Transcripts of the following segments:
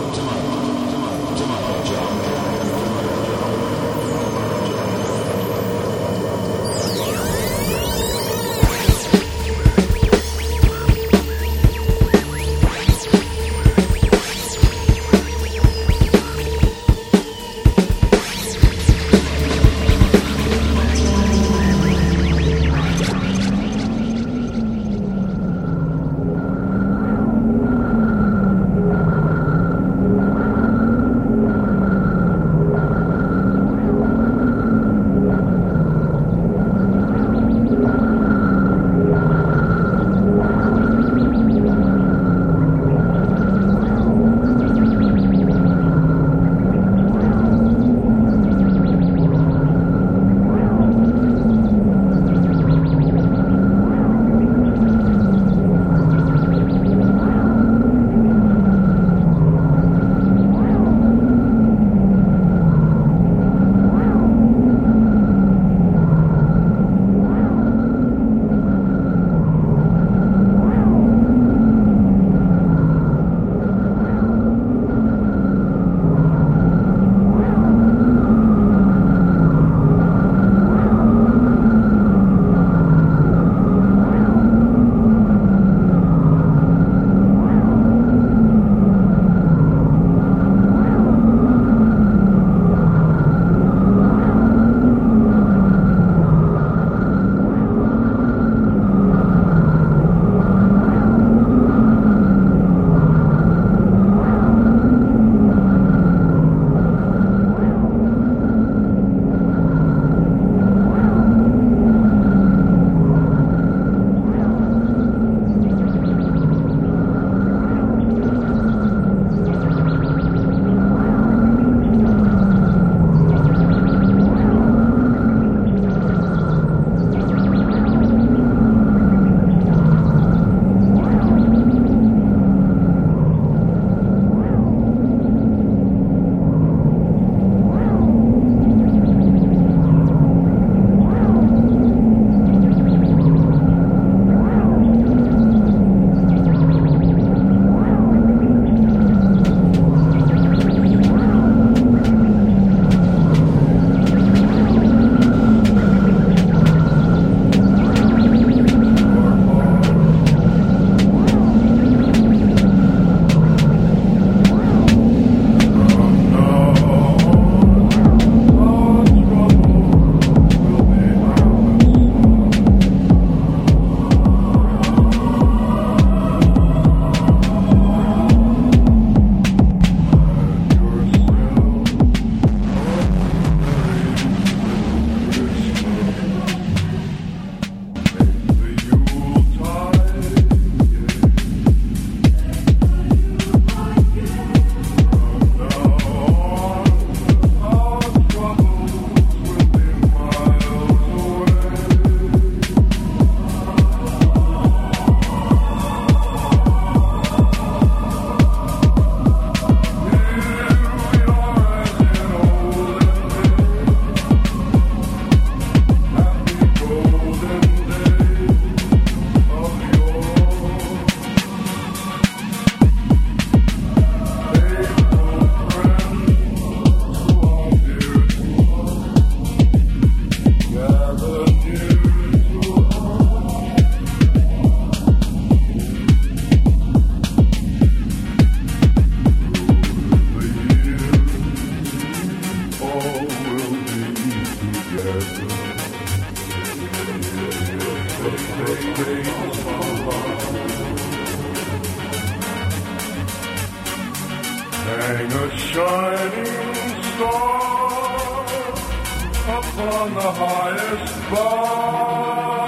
Hang a shining star upon the highest bar.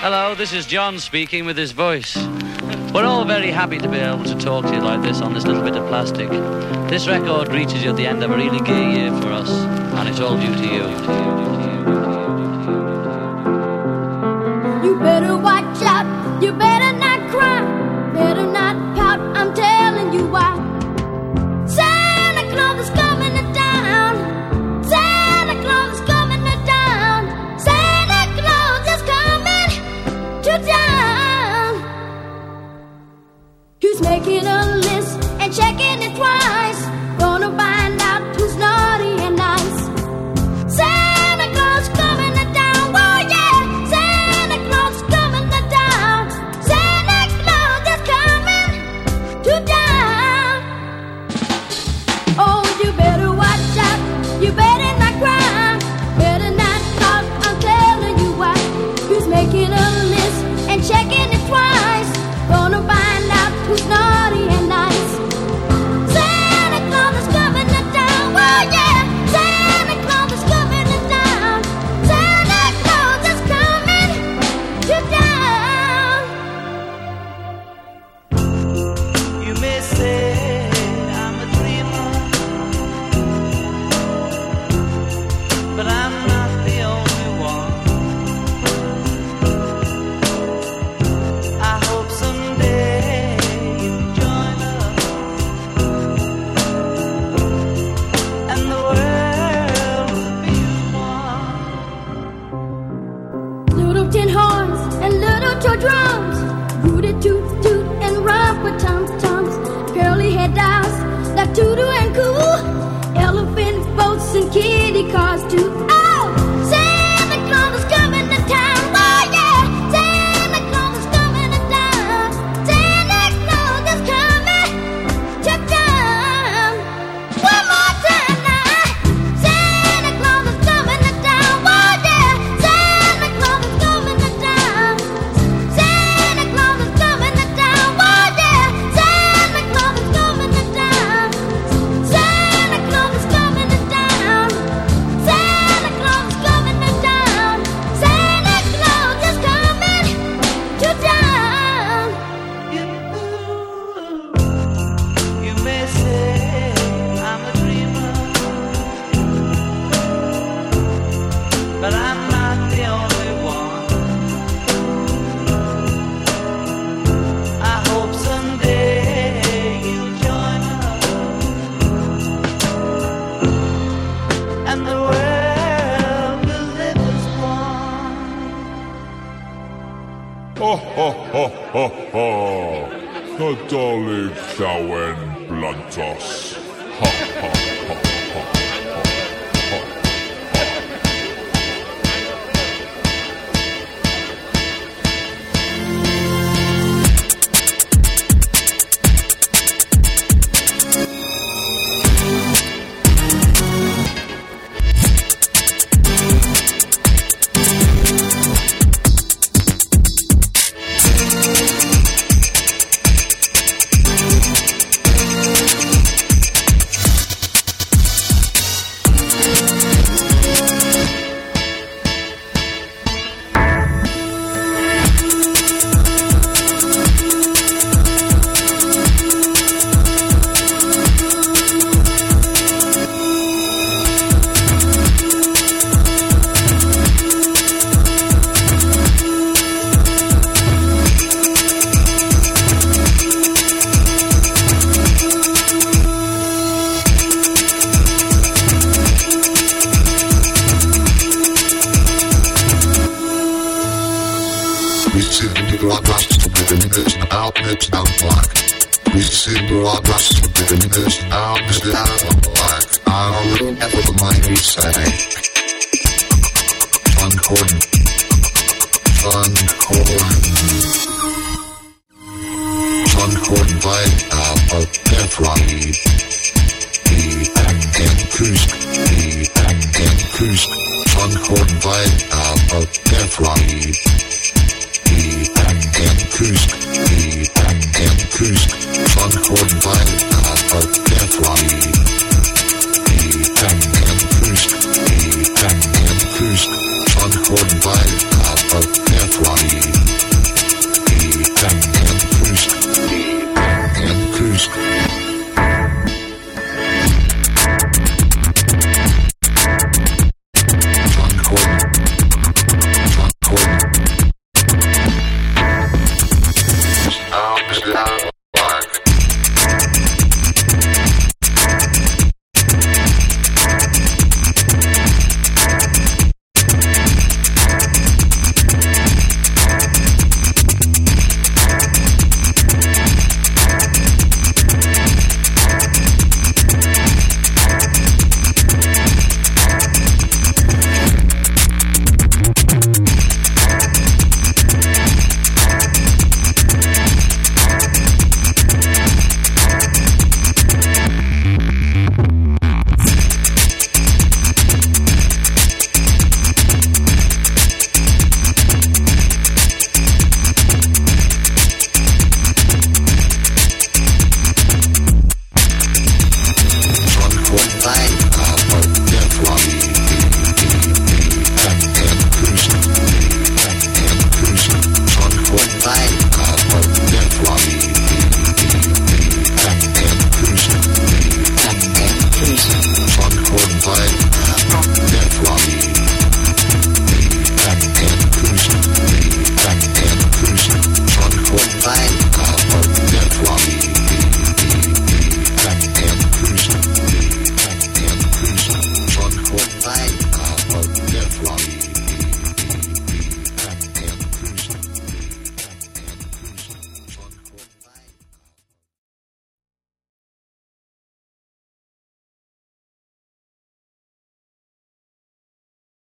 Hello, this is John speaking with his voice. We're all very happy to be able to talk to you like this on this little bit of plastic. This record reaches you at the end of a really gay year for us, and it's all due to you. You better watch out, you better not cry, better not pout, I'm telling you why. Santa Claus is coming to town, Santa Claus is coming to town, Santa Claus is coming to town. He's making a list and checking it twice, gonna find out who's naughty and nice. Santa Claus coming to town, oh yeah, Santa Claus coming to town, Santa Claus is coming to town. Oh, you better watch out, you better not cry, better not talk, I'm telling you why. He's making a list and checking it twice, gonna find out who's naughty and nice. Santa Claus is coming to town, oh yeah, Santa Claus is coming to town, Santa Claus is coming to town. You may say I'm a dreamer, but I'm not the only one. I hope someday you'll join us, and the world will be one. Little tin horns and little toy drums, rooty toot toot and rubber tum tums, curly head dolls like Tutu and Coo, elephant boats and kitty cars too. Oh, Santa Claus is coming to town, oh yeah, Santa Claus is coming to town, Santa Claus is coming to town. One more time now, Santa Claus is coming to town, oh yeah, Santa Claus is coming to town, Santa Claus is coming to town, oh yeah, Santa Claus is coming to town, Santa Claus is coming to town, Santa Claus is coming to town, Santa Claus is coming to town. You may say I'm a dreamer, but I'm not the only one. I hope someday you'll join us, and the world will live as one. Ho ho ho ho ho. Nadolig llawen blantos. Ha ha ha ha ha. We sit in the grass to be the next out next down black. We sit in the grass to be the next out next down black. Our little ever the mighty say. Fun Corden. Fun Corden by a death ride. And Kusk. And Kusk. Fun Corden by a death ride. And Kusk. And Kusk. Fun Corden by a death ride. And Kusk. And Kusk. Fun Corden by a death ride. Mr. Apple.